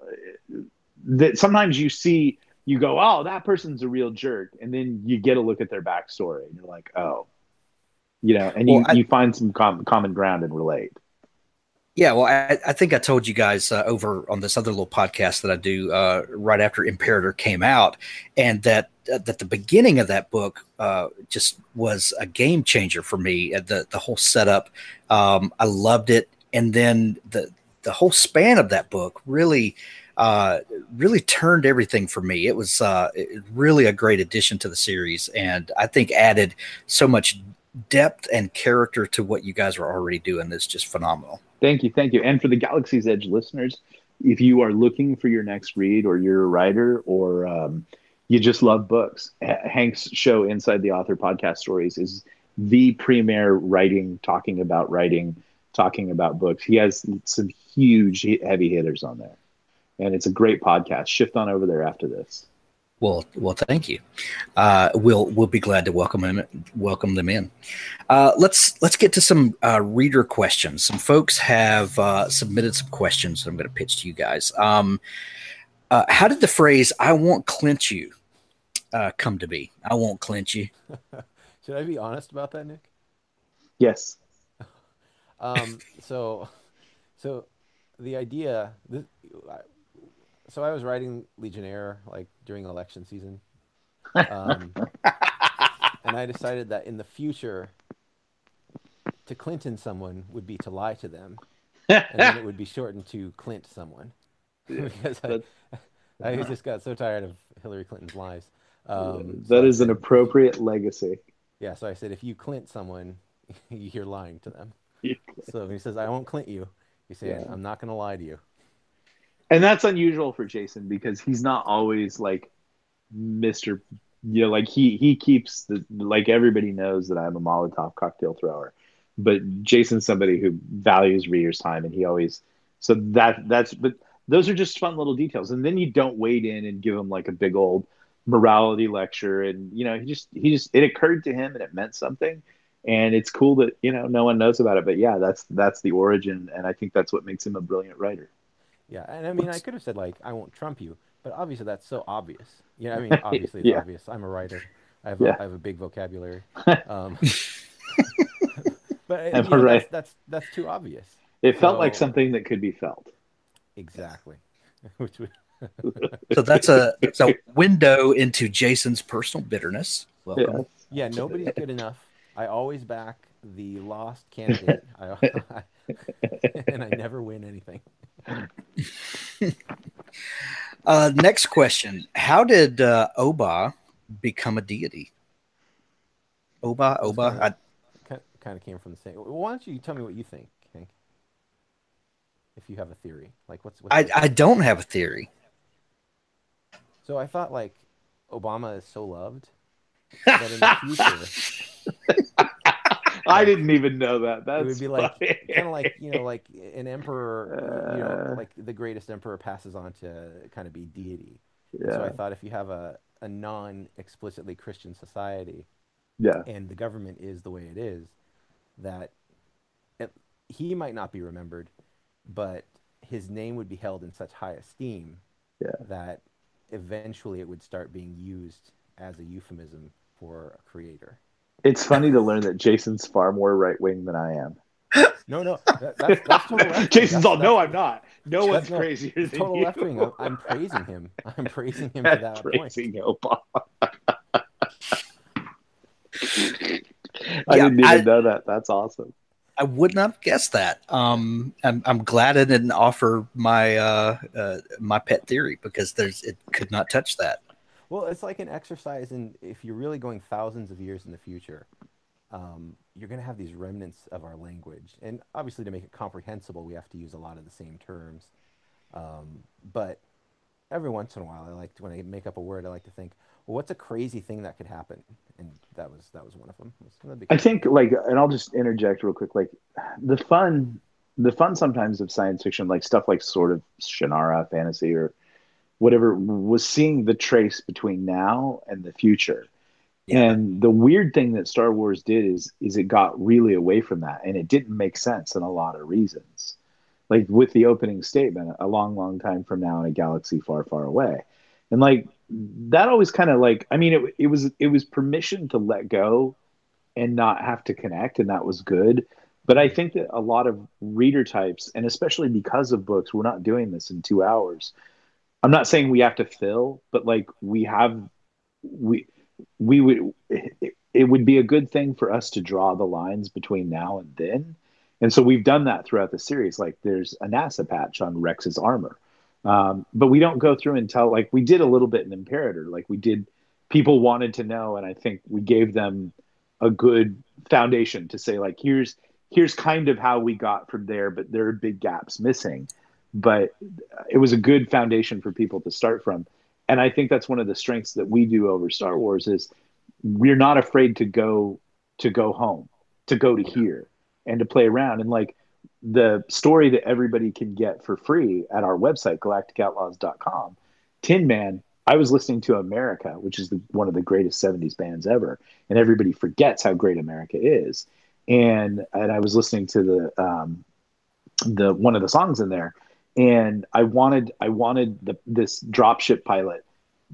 that sometimes you see, you go, oh, that person's a real jerk, and then you get a look at their backstory, and you're like, oh, you know, and well, you, I, you find some com- common ground and relate. Yeah, well, I, I think I told you guys uh, over on this other little podcast that I do uh, right after Imperator came out, and that uh, that the beginning of that book uh, just was a game changer for me. The the whole setup, um, I loved it, and then the the whole span of that book really uh, really turned everything for me. It was uh, it, really a great addition to the series, and I think added so much depth and character to what you guys were already doing. It's just phenomenal. Thank you. Thank you. And for the Galaxy's Edge listeners, if you are looking for your next read, or you're a writer, or um, you just love books, Hank's show, Inside the Author Podcast Stories, is the premier writing, talking about writing, talking about books. He has some huge heavy hitters on there, and it's a great podcast. Shift on over there after this. Well, well, thank you. Uh, we'll we'll be glad to welcome them welcome them in. Uh, let's let's get to some uh, reader questions. Some folks have uh, submitted some questions that I'm going to pitch to you guys. Um, uh, how did the phrase "I won't clinch you" uh, come to be? I won't clinch you. Should I be honest about that, Nick? Yes. um. So, so the idea. This, So I was writing Legionnaire like during election season, um, and I decided that in the future, to Clinton someone would be to lie to them, and then it would be shortened to Clint someone. Because I, I just got so tired of Hillary Clinton's lies. Um, so that I is said, an appropriate legacy. Yeah, so I said, if you Clint someone, you're lying to them. So when he says, I won't Clint you, he's saying, yeah. I'm not going to lie to you. And that's unusual for Jason because he's not always like Mister You know, like he he keeps the like everybody knows that I'm a Molotov cocktail thrower, but Jason's somebody who values readers' time, and he always so that that's but those are just fun little details. And then you don't wade in and give him like a big old morality lecture, and you know he just he just it occurred to him and it meant something, and it's cool that you know no one knows about it. But yeah, that's that's the origin, and I think that's what makes him a brilliant writer. Yeah, and I mean, I could have said, like, I won't trump you, but obviously that's so obvious. Yeah, I mean, obviously it's yeah. obvious. I'm a writer. I have, yeah. a, I have a big vocabulary. Um, but you know, right. that's, that's that's too obvious. It felt so, like something that could be felt. Exactly. Which would... So that's a, that's a window into Jason's personal bitterness. Welcome. Yeah. yeah, nobody's good enough. I always back the lost candidate. I, I, and I never win anything. uh, next question. How did uh, Oba become a deity? Oba, Oba? Kind of, kind of came from the same. Why don't you tell me what you think, Hank? If you have a theory. Like, what's, what's I, I don't have a theory. So I thought, like, Obama is so loved that in the future... I didn't even know that. That's it would be like kind of like you know, like an emperor, you know, like the greatest emperor passes on to kind of be deity. Yeah. So I thought if you have a, a non-explicitly Christian society, yeah, and the government is the way it is, that it, he might not be remembered, but his name would be held in such high esteem yeah. that eventually it would start being used as a euphemism for a creator. It's funny to learn that Jason's far more right wing than I am. No, no, that, that's, that's total left. Jason's that's, all, that's, no, I'm not. No one's no, crazier than total you. left wing. I'm praising him. I'm praising him to that praising point. Obama. I Yeah, didn't even I, know that. That's awesome. I would not have guessed that. Um, I'm, I'm glad I didn't offer my uh, uh, my pet theory because there's it could not touch that. Well, it's like an exercise in if you're really going thousands of years in the future, um, you're going to have these remnants of our language. And obviously to make it comprehensible, we have to use a lot of the same terms. Um, but every once in a while, I like to, when I make up a word, I like to think, well, what's a crazy thing that could happen? And that was that was one of them. I think like, and I'll just interject real quick, like the fun, the fun sometimes of science fiction, like stuff like sort of Shannara fantasy or whatever, was seeing the trace between now and the future. Yeah. And the weird thing that Star Wars did is is it got really away from that, and it didn't make sense in a lot of reasons. Like with the opening statement, a long, long time from now in a galaxy far, far away. And like that always kind of like, I mean, it it was it was permission to let go and not have to connect, and that was good. But I think that a lot of reader types, and especially because of books, we're not doing this in two hours. I'm not saying we have to fill, but like we have, we we would it, it would be a good thing for us to draw the lines between now and then. And so we've done that throughout the series. Like there's a NASA patch on Rex's armor. Um, but we don't go through and tell, like we did a little bit in Imperator. Like we did, people wanted to know, and I think we gave them a good foundation to say, like, here's here's kind of how we got from there, but there are big gaps missing. But it was a good foundation for people to start from. And I think that's one of the strengths that we do over Star Wars is we're not afraid to go to go home, to go to here and to play around. And like the story that everybody can get for free at our website, galactic outlaws dot com, Tin Man, I was listening to America, which is the, one of the greatest seventies bands ever. And everybody forgets how great America is. And and I was listening to the um, the one of the songs in there. And I wanted, I wanted the, this dropship pilot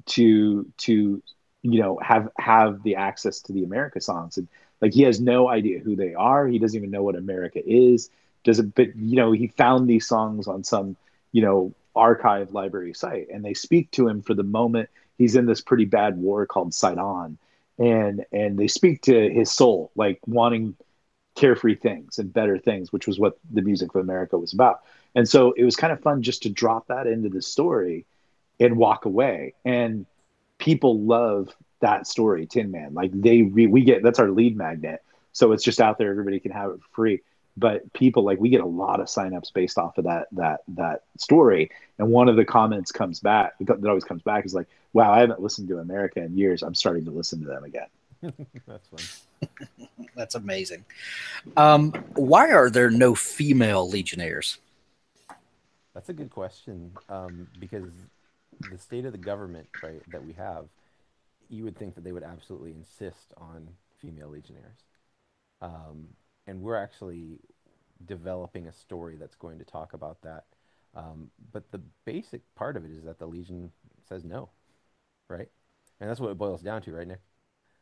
to, to, you know, have, have the access to the America songs. And like, he has no idea who they are. He doesn't even know what America is. Doesn't, but you know, he found these songs on some, you know, archive library site, and they speak to him for the moment he's in this pretty bad war called Sidon. And, and they speak to his soul, like wanting carefree things and better things, which was what the Music of America was about. And so it was kind of fun just to drop that into the story and walk away. And people love that story, Tin Man. Like they, re- we get, that's our lead magnet. So it's just out there. Everybody can have it for free. But people, like, we get a lot of signups based off of that, that, that story. And one of the comments comes back that always comes back is like, wow, I haven't listened to America in years. I'm starting to listen to them again. That's fun. That's amazing. Um, why are there no female Legionnaires? That's a good question, um, because the state of the government, right, that we have, you would think that they would absolutely insist on female Legionnaires. Um, and we're actually developing a story that's going to talk about that. Um, but the basic part of it is that the Legion says no, right? And that's what it boils down to, right, Nick?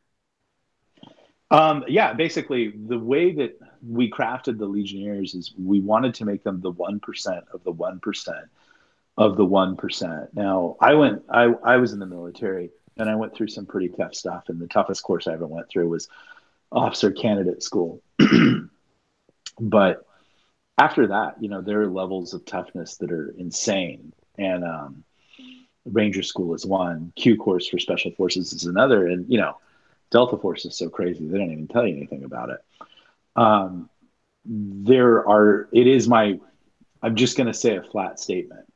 Um, yeah, basically, the way that we crafted the Legionnaires is we wanted to make them the one percent of the one percent of the one percent. Now, I went, I, I was in the military, and I went through some pretty tough stuff. And the toughest course I ever went through was officer candidate school. But after that, you know, there are levels of toughness that are insane. And um, Ranger School is one, Q course for Special Forces is another. And, you know, Delta Force is so crazy, they don't even tell you anything about it. Um, there are, it is my, I'm just going to say a flat statement.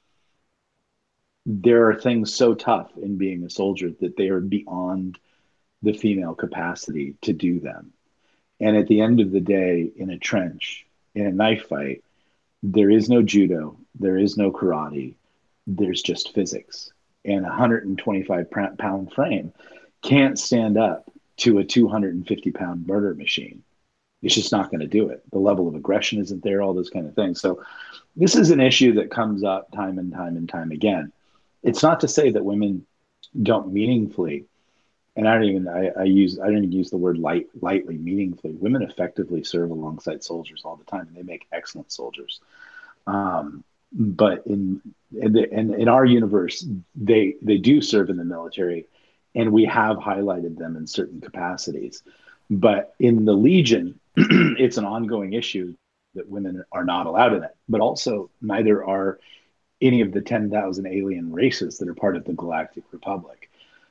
There are things so tough in being a soldier that they are beyond the female capacity to do them. And at the end of the day, in a trench, in a knife fight, there is no judo, there is no karate, there's just physics. And a one hundred twenty-five pound frame can't stand up to a two hundred fifty pound murder machine. It's just not going to do it. The level of aggression isn't there, all those kind of things. So this is an issue that comes up time and time and time again. It's not to say that women don't meaningfully, and I don't even, I, I use, I don't even use the word light, lightly, meaningfully. Women effectively serve alongside soldiers all the time, and they make excellent soldiers. Um, but in, in, the, in, in our universe, they, they do serve in the military, and we have highlighted them in certain capacities. But in the Legion, it's an ongoing issue that women are not allowed in it, but also neither are any of the ten thousand alien races that are part of the Galactic Republic.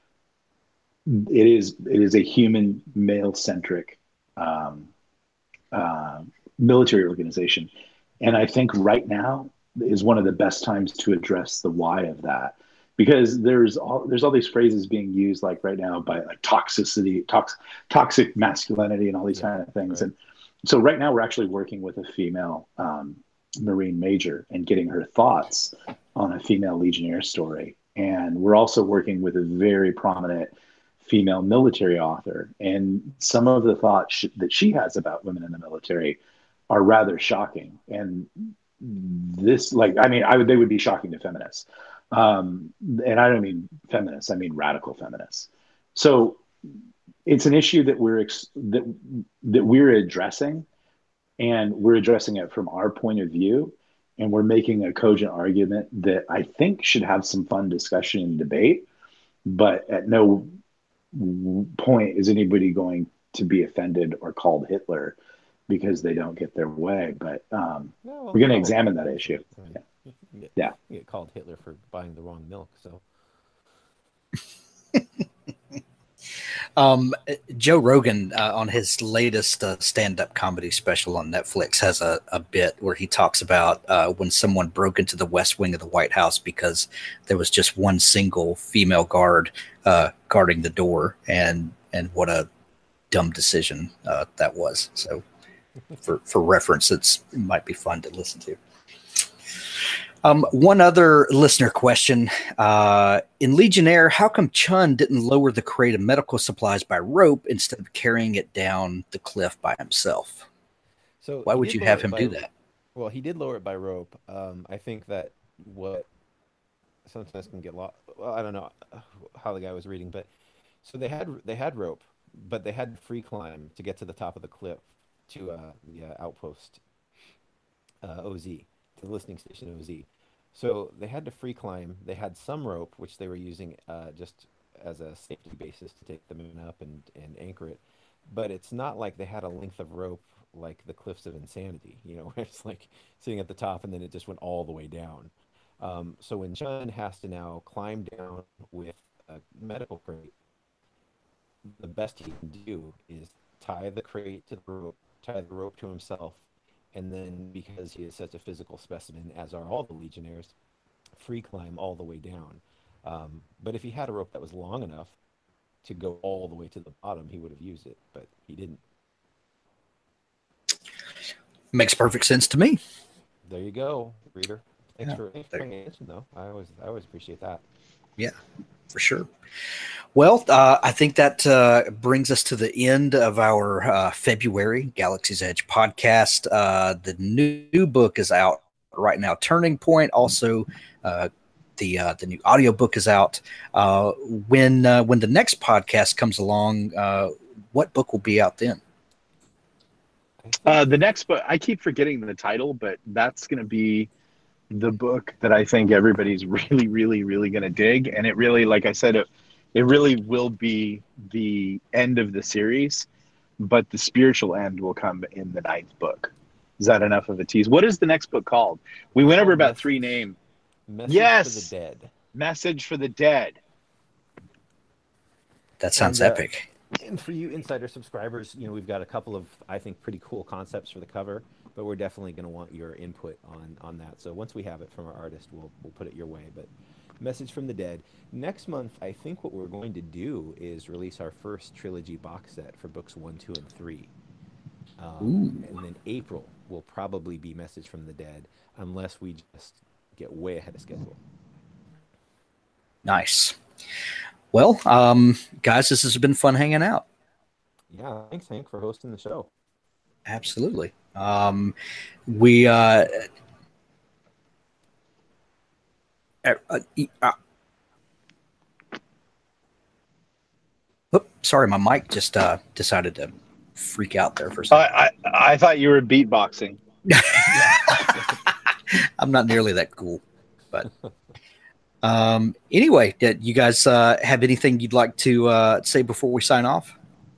It is, it is a human, male-centric um, uh, military organization. And I think right now is one of the best times to address the why of that. Because there's all there's all these phrases being used like right now by like toxicity, tox, toxic masculinity, and all these yeah, kind of things. Right. And so right now we're actually working with a female um, Marine major and getting her thoughts on a female Legionnaire story. And we're also working with a very prominent female military author. And some of the thoughts sh- that she has about women in the military are rather shocking. And this, like, I mean, I would they would be shocking to feminists. Um, and I don't mean feminists, I mean radical feminists. So it's an issue that we're ex- that that we're addressing, and we're addressing it from our point of view, and we're making a cogent argument that I think should have some fun discussion and debate. But at no point is anybody going to be offended or called Hitler because they don't get their way. But um, no, well, we're going to examine that issue. I mean, yeah. You get, yeah, you get called Hitler for buying the wrong milk. So, um, Joe Rogan uh, on his latest uh, stand-up comedy special on Netflix has a, a bit where he talks about uh, when someone broke into the West Wing of the White House because there was just one single female guard uh, guarding the door, and and what a dumb decision uh, that was. So, for for reference, it's, it might be fun to listen to. Um, one other listener question. Uh, in Legionnaire, how come Chun didn't lower the crate of medical supplies by rope instead of carrying it down the cliff by himself? So why would you have him by, do that? Well, he did lower it by rope. Um, I think that what sometimes can get lost. Well, I don't know how the guy was reading, but so they had they had rope, but they had free climb to get to the top of the cliff to uh, the uh, outpost uh, O Z. The listening station O Z. So they had to free climb. They had some rope, which they were using uh, just as a safety basis to take the moon up and, and anchor it. But it's not like they had a length of rope like the Cliffs of Insanity, you know, where it's like sitting at the top and then it just went all the way down. Um, so when Chun has to now climb down with a medical crate, the best he can do is tie the crate to the rope, tie the rope to himself, and then, because he is such a physical specimen, as are all the Legionnaires, free climb all the way down. Um, but if he had a rope that was long enough to go all the way to the bottom, he would have used it, but he didn't. Makes perfect sense to me. There you go, reader. Thanks Yeah, for, thanks for paying attention, though. I always, I always appreciate that. Yeah, for sure. Well, uh, I think that uh, brings us to the end of our uh, February Galaxy's Edge podcast. Uh, the new, new book is out right now, Turning Point. Also, uh, the uh, the new audiobook is out. Uh, when uh, when the next podcast comes along, uh, what book will be out then? Uh, the next book, I keep forgetting the title, but that's going to be the book that I think everybody's really, really, really going to dig. And it really, like I said, it, it really will be the end of the series, but the spiritual end will come in the ninth book. Is that enough of a tease? What is the next book called? We went over about Message, three names. Message Yes! for the Dead. Message for the Dead. That sounds And, uh, epic. And for you insider subscribers, you know, we've got a couple of, I think, pretty cool concepts for the cover, but we're definitely going to want your input on on that. So once we have it from our artist, we'll we'll put it your way. But Message from the Dead. Next month, I think what we're going to do is release our first trilogy box set for books one, two, and three. Um, and then April will probably be Message from the Dead, unless we just get way ahead of schedule. Nice. Well, um, guys, this has been fun hanging out. Yeah, thanks, Hank, for hosting the show. Absolutely. Um, we uh, uh, uh, uh Oop, sorry, my mic just uh, decided to freak out there for a second. I, I, I thought you were beatboxing. I'm not nearly that cool, but um, anyway, did you guys uh, have anything you'd like to uh, say before we sign off?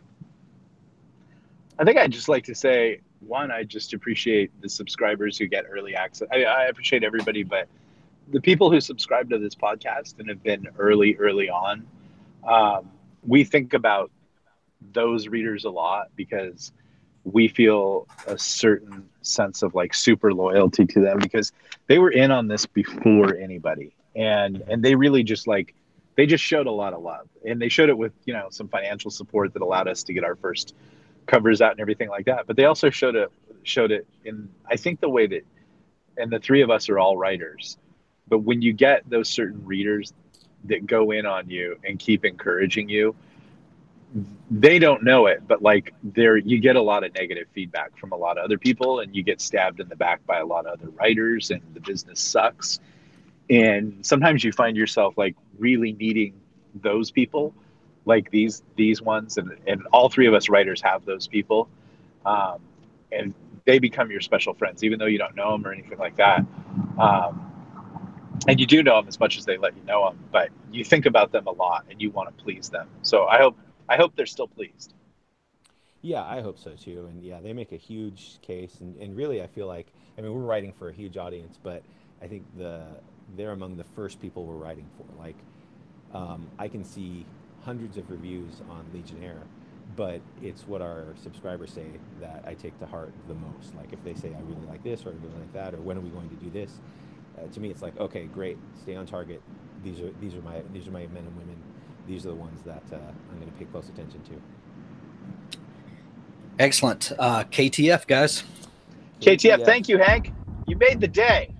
I think I'd just like to say, one, I just appreciate the subscribers who get early access. I, I appreciate everybody, but the people who subscribe to this podcast and have been early, early on, um, we think about those readers a lot because we feel a certain sense of like super loyalty to them because they were in on this before anybody. And, and they really just like, they just showed a lot of love, and they showed it with, you know, some financial support that allowed us to get our first covers out and everything like that. But they also showed it, showed it in, I think, the way that, and the three of us are all writers, but when you get those certain readers that go in on you and keep encouraging you, they don't know it, but like there, you get a lot of negative feedback from a lot of other people, and you get stabbed in the back by a lot of other writers, and the business sucks. And sometimes you find yourself like really needing those people, like these these ones, and, and all three of us writers have those people, um, and they become your special friends, even though you don't know them or anything like that. Um, and you do know them as much as they let you know them, but you think about them a lot, and you want to please them. So I hope I hope they're still pleased. Yeah, I hope so too. And yeah, they make a huge case, and, and really, I feel like, I mean, we're writing for a huge audience, but I think the they're among the first people we're writing for. Like, um, I can see hundreds of reviews on Legionnaire, but it's what our subscribers say that I take to heart the most. Like if they say I really like this or I really like that, or when are we going to do this? Uh, to me, it's like, okay, great, stay on target. These are these are my these are my men and women. These are the ones that uh, I'm going to pay close attention to. Excellent. Uh, K T F, guys. K T F, thank you, Hank. You made the day.